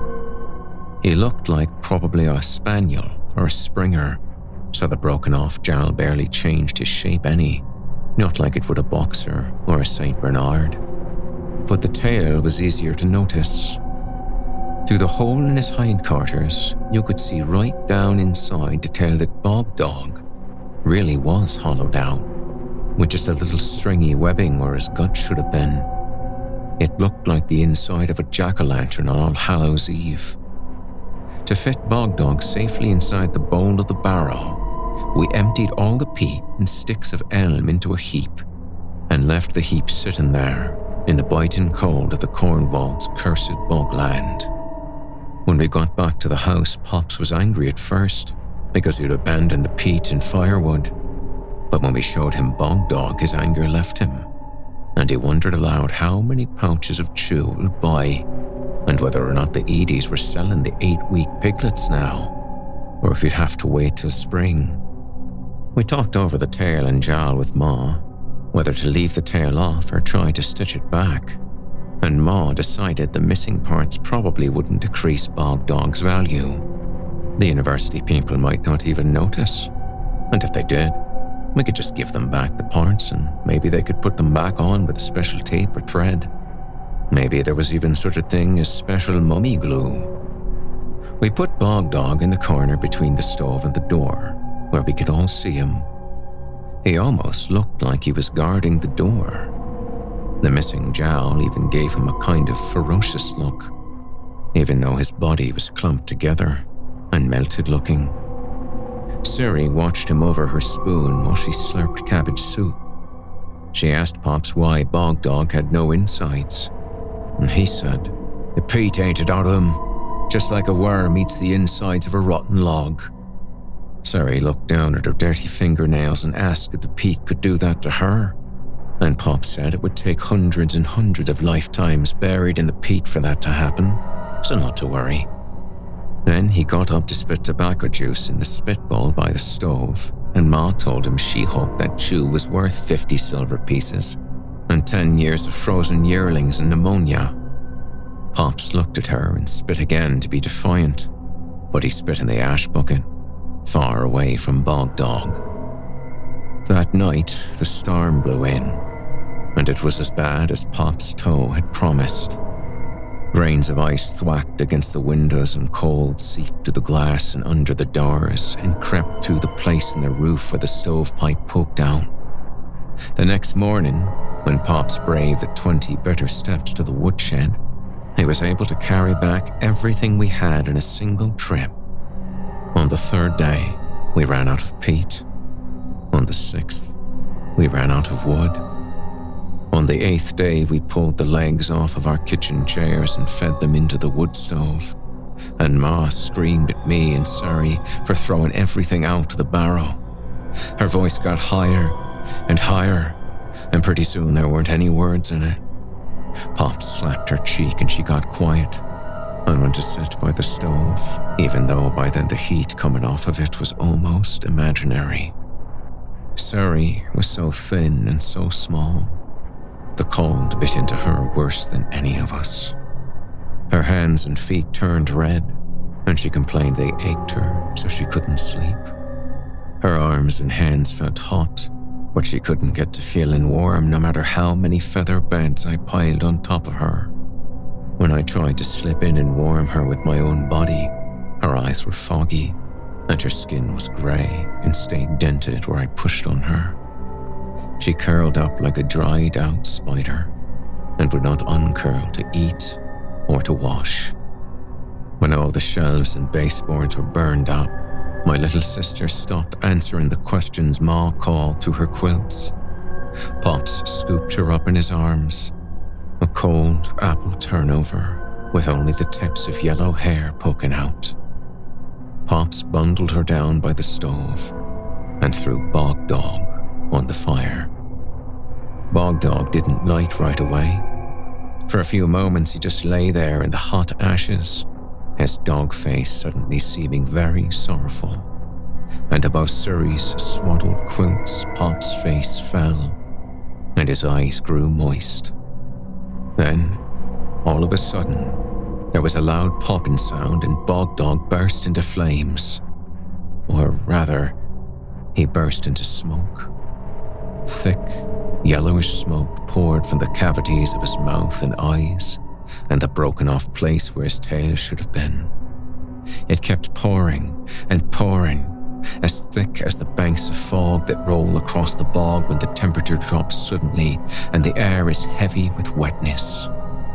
He looked like probably a spaniel or a springer, so the broken off jowl barely changed his shape any, not like it would a boxer or a Saint Bernard. But the tail was easier to notice. Through the hole in his hindquarters, you could see right down inside to tell that Bog Dog really was hollowed out, with just a little stringy webbing where his gut should have been. It looked like the inside of a jack-o'-lantern on All Hallows Eve. To fit Bog Dog safely inside the bowl of the barrow, we emptied all the peat and sticks of elm into a heap and left the heap sitting there in the biting cold of the Cornwall's cursed bogland. When we got back to the house, Pops was angry at first because we'd abandoned the peat and firewood. But when we showed him Bog Dog, his anger left him, and he wondered aloud how many pouches of chew it would buy, and whether or not the Eddies were selling the eight-week piglets now, or if he'd have to wait till spring. We talked over the tail and jowl with Ma, whether to leave the tail off or try to stitch it back, and Ma decided the missing parts probably wouldn't decrease Bog Dog's value. The university people might not even notice, and if they did, we could just give them back the parts and maybe they could put them back on with a special tape or thread. Maybe there was even such a thing as special mummy glue. We put Bog Dog in the corner between the stove and the door, where we could all see him. He almost looked like he was guarding the door. The missing jowl even gave him a kind of ferocious look, even though his body was clumped together and melted looking. Siri watched him over her spoon while she slurped cabbage soup. She asked Pops why Bog Dog had no insides, and he said, "The peat ain't it out of him, just like a worm eats the insides of a rotten log." Siri looked down at her dirty fingernails and asked if the peat could do that to her, and Pop said it would take hundreds and hundreds of lifetimes buried in the peat for that to happen, so not to worry. Then he got up to spit tobacco juice in the spit bowl by the stove, and Ma told him she hoped that chew was worth fifty silver pieces and ten years of frozen yearlings and pneumonia. Pops looked at her and spit again to be defiant, but he spit in the ash bucket, far away from Bog Dog. That night, the storm blew in, and it was as bad as Pop's toe had promised. Grains of ice thwacked against the windows and cold seeped to the glass and under the doors and crept through the place in the roof where the stovepipe poked out. The next morning, when Pops braved the twenty bitter steps to the woodshed, he was able to carry back everything we had in a single trip. On the third day, we ran out of peat. On the sixth, we ran out of wood. On the eighth day, we pulled the legs off of our kitchen chairs and fed them into the wood stove. And Ma screamed at me and Sari for throwing everything out to the barrow. Her voice got higher and higher, and pretty soon there weren't any words in it. Pops slapped her cheek and she got quiet and went to sit by the stove, even though by then the heat coming off of it was almost imaginary. Sari was so thin and so small. The cold bit into her worse than any of us. Her hands and feet turned red, and she complained they ached her so she couldn't sleep. Her arms and hands felt hot, but she couldn't get to feeling warm no matter how many feather beds I piled on top of her. When I tried to slip in and warm her with my own body, her eyes were foggy, and her skin was grey and stayed dented where I pushed on her. She curled up like a dried-out spider and would not uncurl to eat or to wash. When all the shelves and baseboards were burned up, my little sister stopped answering the questions Ma called through her quilts. Pops scooped her up in his arms, a cold apple turnover with only the tips of yellow hair poking out. Pops bundled her down by the stove and threw Bog Dog on the fire. Bog Dog didn't light right away. For a few moments he just lay there in the hot ashes, his dog face suddenly seeming very sorrowful. And above Suri's swaddled quilts, Pop's face fell, and his eyes grew moist. Then, all of a sudden, there was a loud popping sound and Bog Dog burst into flames. Or rather, he burst into smoke. Thick, yellowish smoke poured from the cavities of his mouth and eyes, and the broken-off place where his tail should have been. It kept pouring and pouring, as thick as the banks of fog that roll across the bog when the temperature drops suddenly and the air is heavy with wetness.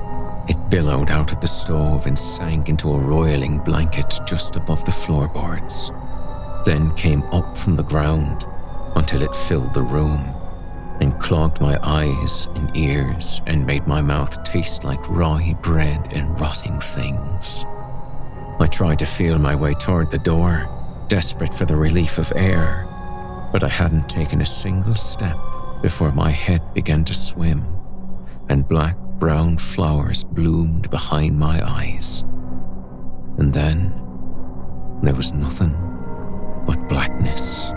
It billowed out of the stove and sank into a roiling blanket just above the floorboards, then came up from the ground until it filled the room and clogged my eyes and ears and made my mouth taste like rye bread and rotting things. I tried to feel my way toward the door, desperate for the relief of air, but I hadn't taken a single step before my head began to swim, and black-brown flowers bloomed behind my eyes. And then there was nothing but blackness.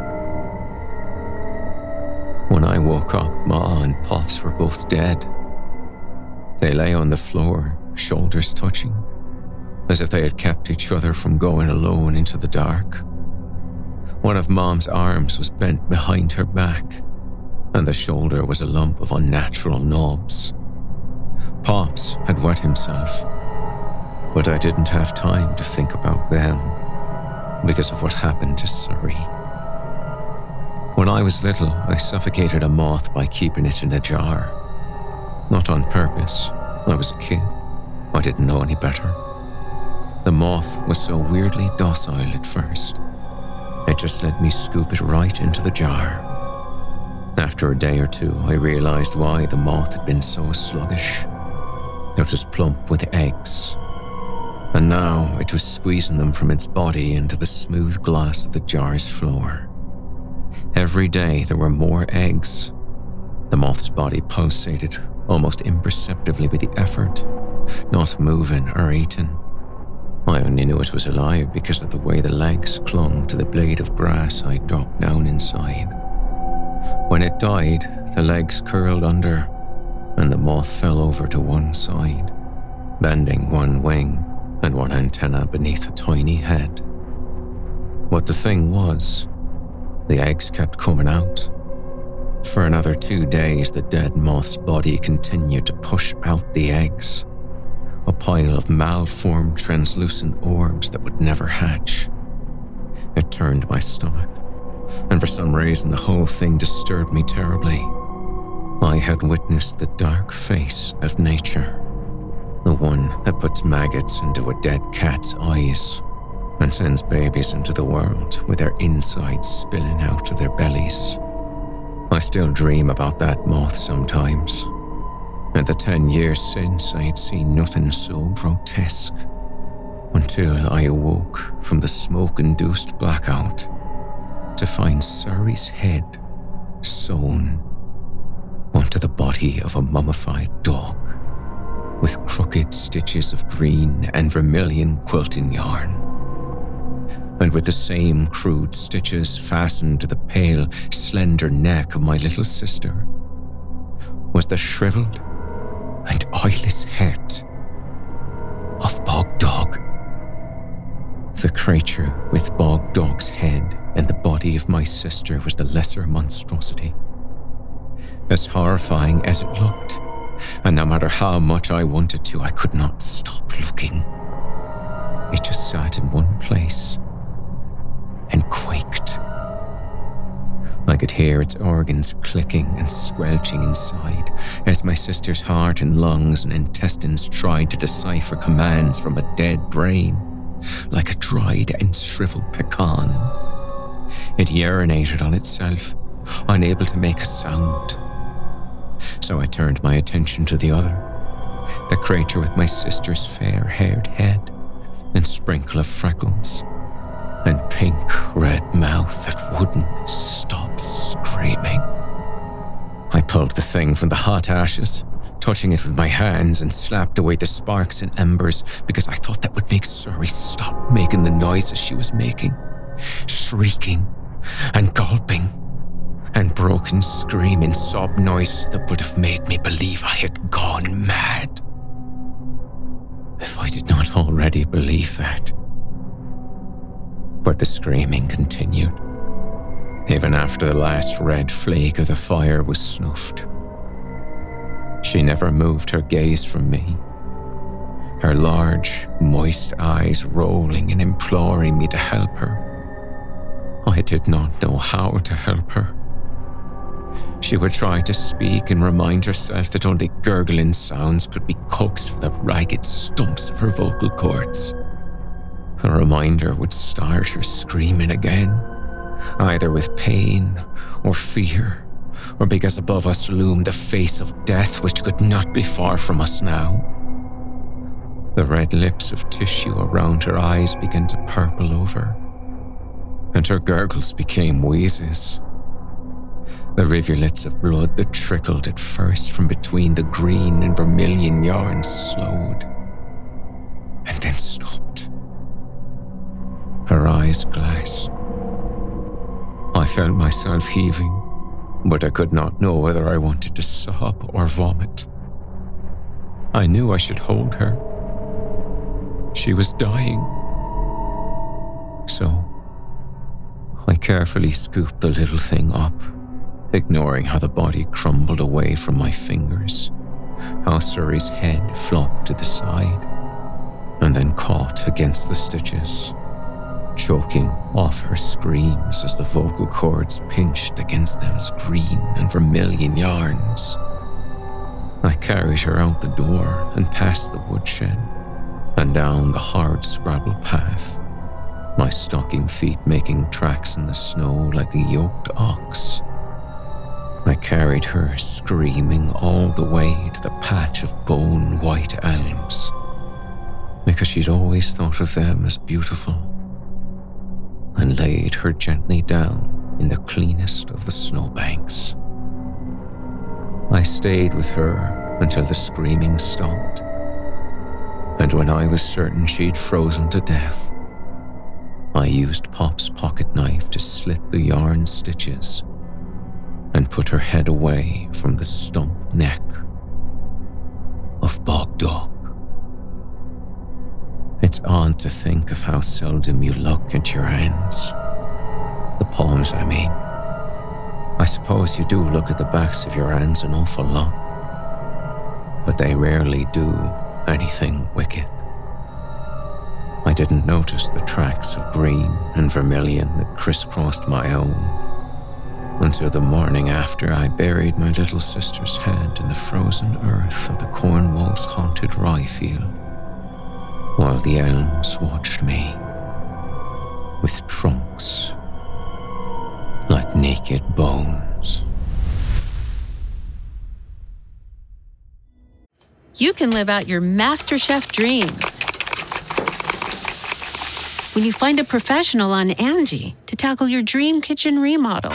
When I woke up, Ma and Pops were both dead. They lay on the floor, shoulders touching, as if they had kept each other from going alone into the dark. One of Mom's arms was bent behind her back, and the shoulder was a lump of unnatural knobs. Pops had wet himself, but I didn't have time to think about them because of what happened to Suri. When I was little, I suffocated a moth by keeping it in a jar. Not on purpose. I was a kid. I didn't know any better. The moth was so weirdly docile at first. It just let me scoop it right into the jar. After a day or two, I realized why the moth had been so sluggish. It was plump with eggs, and now it was squeezing them from its body into the smooth glass of the jar's floor. Every day there were more eggs. The moth's body pulsated almost imperceptibly with the effort, not moving or eating. I only knew it was alive because of the way the legs clung to the blade of grass I dropped down inside. When it died, the legs curled under, and the moth fell over to one side, bending one wing and one antenna beneath a tiny head. What the thing was, the eggs kept coming out. For another two days, the dead moth's body continued to push out the eggs. a pile of malformed translucent orbs that would never hatch. It turned my stomach, and for some reason the whole thing disturbed me terribly. I had witnessed the dark face of nature, the one that puts maggots into a dead cat's eyes and sends babies into the world with their insides spilling out of their bellies. I still dream about that moth sometimes. In the ten years since, I had seen nothing so grotesque, until I awoke from the smoke-induced blackout to find Suri's head sewn onto the body of a mummified dog, with crooked stitches of green and vermilion quilting yarn, and with the same crude stitches fastened to the pale, slender neck of my little sister was the shriveled and eyeless head of Bog Dog. The creature with Bog Dog's head and the body of my sister was the lesser monstrosity. As horrifying as it looked, and no matter how much I wanted to, I could not stop looking. It just sat in one place and quaked. I could hear its organs clicking and squelching inside as my sister's heart and lungs and intestines tried to decipher commands from a dead brain, like a dried and shriveled pecan. It urinated on itself, unable to make a sound. So I turned my attention to the other, the creature with my sister's fair-haired head and sprinkle of freckles and pink-red mouth that wouldn't stop screaming. I pulled the thing from the hot ashes, touching it with my hands, and slapped away the sparks and embers because I thought that would make Suri stop making the noises she was making, shrieking and gulping and broken screaming sob noises that would have made me believe I had gone mad. If I did not already believe that. But the screaming continued, even after the last red flake of the fire was snuffed. She never moved her gaze from me, her large, moist eyes rolling and imploring me to help her. I did not know how to help her. She would try to speak and remind herself that only gurgling sounds could be coaxed from the ragged stumps of her vocal cords. A reminder would start her screaming again, either with pain or fear, or because above us loomed the face of death which could not be far from us now. The red lips of tissue around her eyes began to purple over, and her gurgles became wheezes. The rivulets of blood that trickled at first from between the green and vermilion yarns slowed, and then stopped. Her eyes glassed. I felt myself heaving, but I could not know whether I wanted to sob or vomit. I knew I should hold her. She was dying. So, I carefully scooped the little thing up, ignoring how the body crumbled away from my fingers, how Suri's head flopped to the side, and then caught against the stitches, choking off her screams as the vocal cords pinched against those green and vermilion yarns. I carried her out the door and past the woodshed and down the hard scrabble path, my stocking feet making tracks in the snow like a yoked ox. I carried her screaming all the way to the patch of bone-white elms, because she'd always thought of them as beautiful, and laid her gently down in the cleanest of the snowbanks. I stayed with her until the screaming stopped, and when I was certain she'd frozen to death, I used Pop's pocket knife to slit the yarn stitches and put her head away from the stump neck of Bog Dog. It's odd to think of how seldom you look at your hands. The palms, I mean. I suppose you do look at the backs of your hands an awful lot, but they rarely do anything wicked. I didn't notice the tracks of green and vermilion that crisscrossed my own until the morning after I buried my little sister's head in the frozen earth of the Cornwall's haunted rye field, while the elms watched me with trunks like naked bones. You can live out your MasterChef dreams when you find a professional on Angie to tackle your dream kitchen remodel.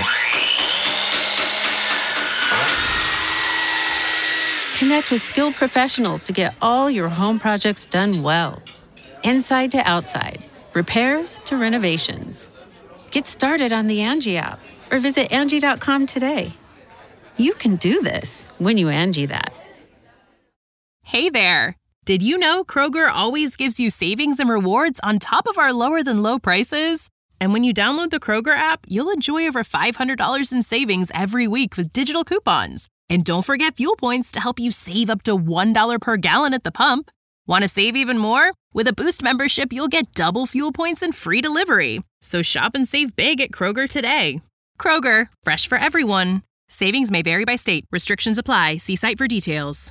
Connect with skilled professionals to get all your home projects done well. Inside to outside, repairs to renovations. Get started on the Angie app or visit Angie dot com today. You can do this when you Angie that. Hey there! Did you know Kroger always gives you savings and rewards on top of our lower-than-low prices? And when you download the Kroger app, you'll enjoy over five hundred dollars in savings every week with digital coupons. And don't forget fuel points to help you save up to one dollar per gallon at the pump. Want to save even more? With a Boost membership, you'll get double fuel points and free delivery. So shop and save big at Kroger today. Kroger, fresh for everyone. Savings may vary by state. Restrictions apply. See site for details.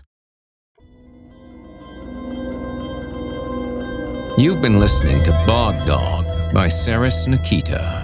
You've been listening to Bog Dog by Saris Nikita.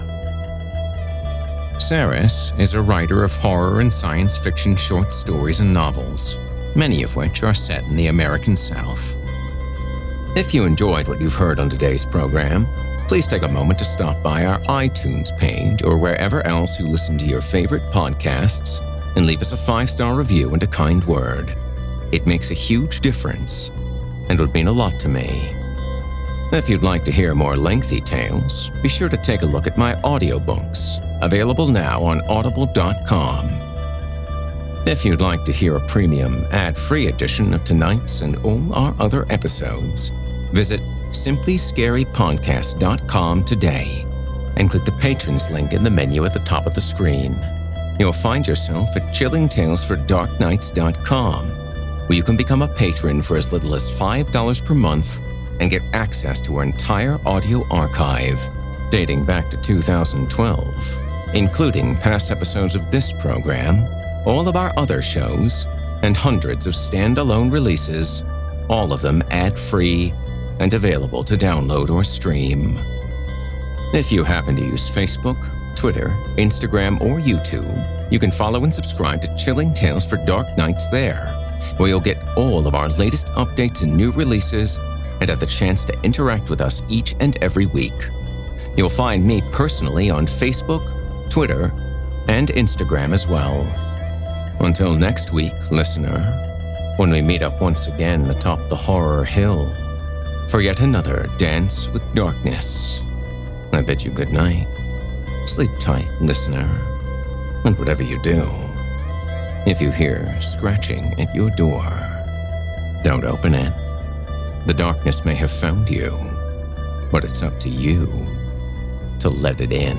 Saris is a writer of horror and science fiction short stories and novels, many of which are set in the American South. If you enjoyed what you've heard on today's program, please take a moment to stop by our iTunes page or wherever else you listen to your favorite podcasts and leave us a five-star review and a kind word. It makes a huge difference and would mean a lot to me. If you'd like to hear more lengthy tales, be sure to take a look at my audiobooks, available now on audible dot com. If you'd like to hear a premium, ad-free edition of tonight's and all our other episodes, visit simply scary podcast dot com today and click the Patrons link in the menu at the top of the screen. You'll find yourself at chilling tales for dark nights dot com, where you can become a patron for as little as five dollars per month and get access to our entire audio archive, dating back to two thousand twelve, including past episodes of this program, all of our other shows, and hundreds of standalone releases, all of them ad-free and available to download or stream. If you happen to use Facebook, Twitter, Instagram, or YouTube, you can follow and subscribe to Chilling Tales for Dark Nights there, where you'll get all of our latest updates and new releases and have the chance to interact with us each and every week. You'll find me personally on Facebook, Twitter, and Instagram as well. Until next week, listener, when we meet up once again atop the horror hill for yet another Dance with Darkness, I bid you good night. Sleep tight, listener, and whatever you do, if you hear scratching at your door, don't open it. The darkness may have found you, but it's up to you to let it in.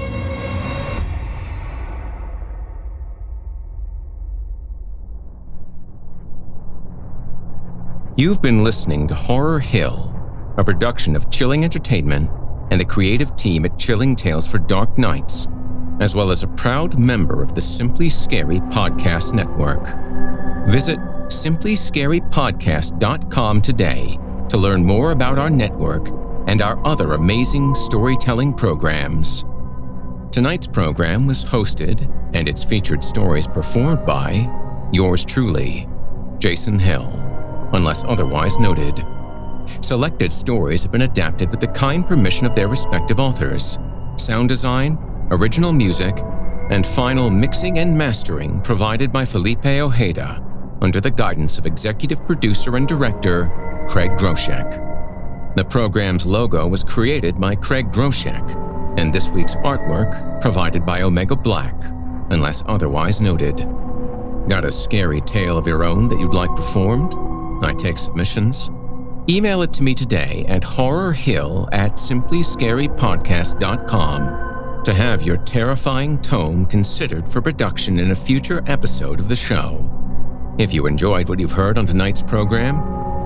You've been listening to Horror Hill, a production of Chilling Entertainment and the creative team at Chilling Tales for Dark Nights, as well as a proud member of the Simply Scary Podcast Network. Visit simply scary podcast dot com today to learn more about our network and our other amazing storytelling programs. Tonight's program was hosted and its featured stories performed by yours truly, Jason Hill, unless otherwise noted. Selected stories have been adapted with the kind permission of their respective authors. Sound design, original music, and final mixing and mastering provided by Felipe Ojeda, under the guidance of executive producer and director Craig Groshek. The program's logo was created by Craig Groshek, and this week's artwork provided by Omega Black, unless otherwise noted. Got a scary tale of your own that you'd like performed? I take submissions. Email it to me today at horrorhill at simply scary podcast dot com to have your terrifying tome considered for production in a future episode of the show. If you enjoyed what you've heard on tonight's program,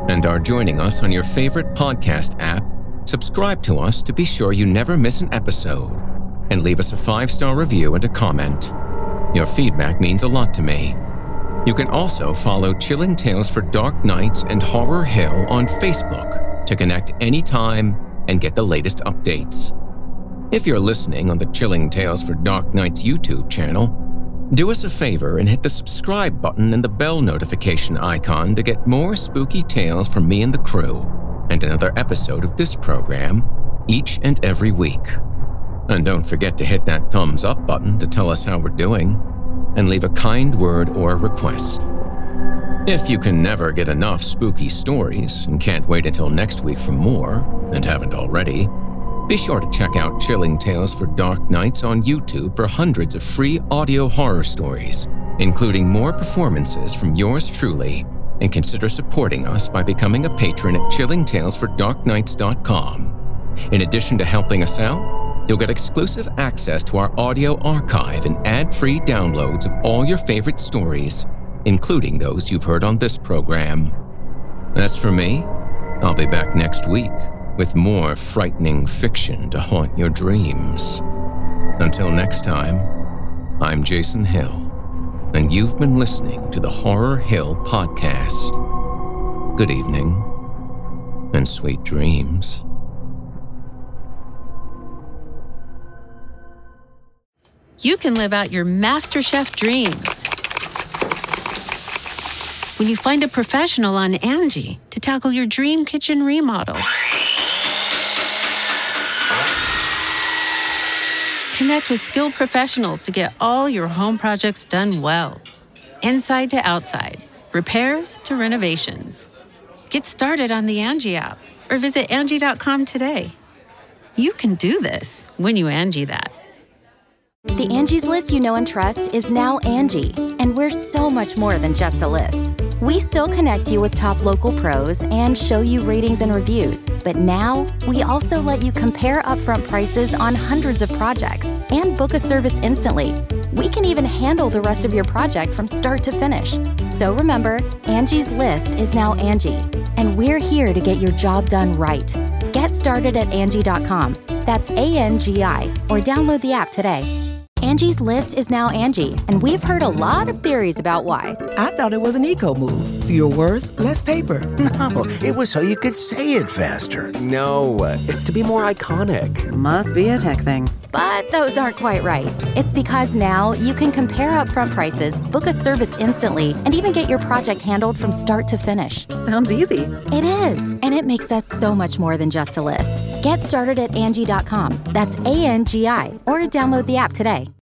and are joining us on your favorite podcast app, subscribe to us to be sure you never miss an episode, and leave us a five-star review and a comment. Your feedback means a lot to me. You can also follow Chilling Tales for Dark Nights and Horror Hill on Facebook to connect anytime and get the latest updates. If you're listening on the Chilling Tales for Dark Nights YouTube channel, do us a favor and hit the subscribe button and the bell notification icon to get more spooky tales from me and the crew, and another episode of this program each and every week. And don't forget to hit that thumbs up button to tell us how we're doing, and leave a kind word or request. If you can never get enough spooky stories and can't wait until next week for more, and haven't already, be sure to check out Chilling Tales for Dark Nights on YouTube for hundreds of free audio horror stories, including more performances from yours truly, and consider supporting us by becoming a patron at chilling tales for dark nights dot com. In addition to helping us out, you'll get exclusive access to our audio archive and ad-free downloads of all your favorite stories, including those you've heard on this program. As for me, I'll be back next week with more frightening fiction to haunt your dreams. Until next time, I'm Jason Hill, and you've been listening to the Horror Hill Podcast. Good evening, and sweet dreams. You can live out your MasterChef dreams when you find a professional on Angie to tackle your dream kitchen remodel. Connect with skilled professionals to get all your home projects done well. Inside to outside, repairs to renovations. Get started on the Angie app or visit Angie dot com today. You can do this when you Angie that. The Angie's List you know and trust is now Angie, and we're so much more than just a list. We still connect you with top local pros and show you ratings and reviews, but now we also let you compare upfront prices on hundreds of projects and book a service instantly. We can even handle the rest of your project from start to finish. So remember, Angie's List is now Angie, and we're here to get your job done right. Get started at Angie dot com. That's A N G I, or download the app today. Angie's List is now Angie, and we've heard a lot of theories about why. I thought it was an eco move. Fewer words, less paper. No, it was so you could say it faster. No, it's to be more iconic. Must be a tech thing. But those aren't quite right. It's because now you can compare upfront prices, book a service instantly, and even get your project handled from start to finish. Sounds easy. It is, and it makes us so much more than just a list. Get started at Angie dot com. That's A N G I, or download the app today.